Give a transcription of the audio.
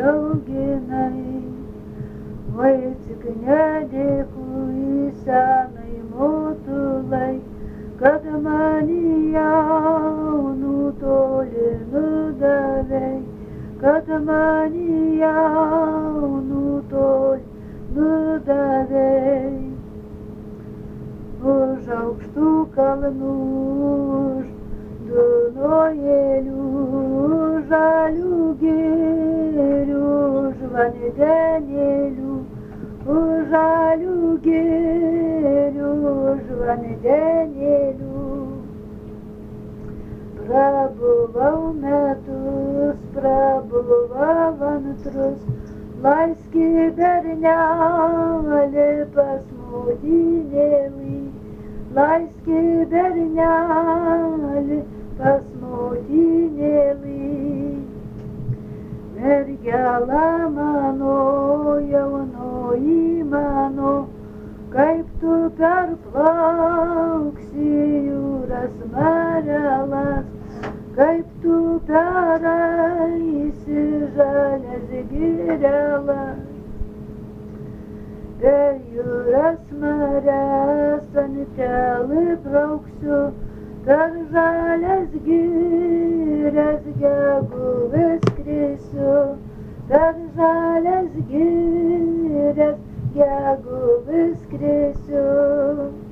auginai. Vai tik nedėkui senai motulai, kad mani jaunų toli nudavei, kad mani jaunų toli nudavei. Už aukštų kalnų, už Dunojėlių, žalių girių, už vandenėlių, už žalių girių, už vandenėlių. Prabuvau metus, prabuvau antrus, laiski bernelį pas motinėlį, laiski bernelį pas motinėlį. Mergela mano, jaunoji mano, kaip tu perplauksi jūras marelas, kaip tu peraisi žalias girelas. Per jūras marias anteli plauksiu, per žalias girias gegužės skrisiu, per žalias girias gegužės skrisiu.